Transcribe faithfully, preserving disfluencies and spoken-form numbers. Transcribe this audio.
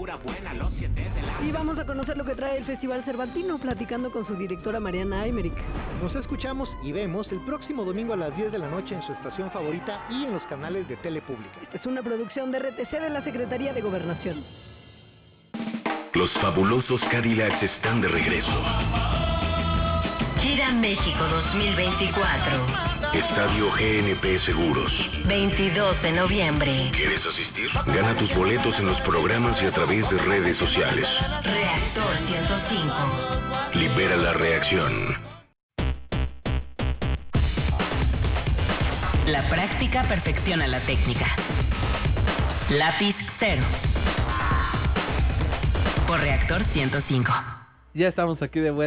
Y vamos a conocer lo que trae el Festival Cervantino, platicando con su directora Mariana Aymeric. Nos escuchamos y vemos el próximo domingo a las diez de la noche en su estación favorita y en los canales de Telepública. Esta es una producción de R T C de la Secretaría de Gobernación. Los fabulosos Cadillacs están de regreso. Gira México dos mil veinticuatro. Estadio G N P Seguros. veintidós de noviembre. ¿Quieres asistir? Gana tus boletos en los programas y a través de redes sociales. Reactor ciento cinco. Libera la reacción. La práctica perfecciona la técnica. Lápiz cero. Por Reactor ciento cinco. Ya estamos aquí de vuelta.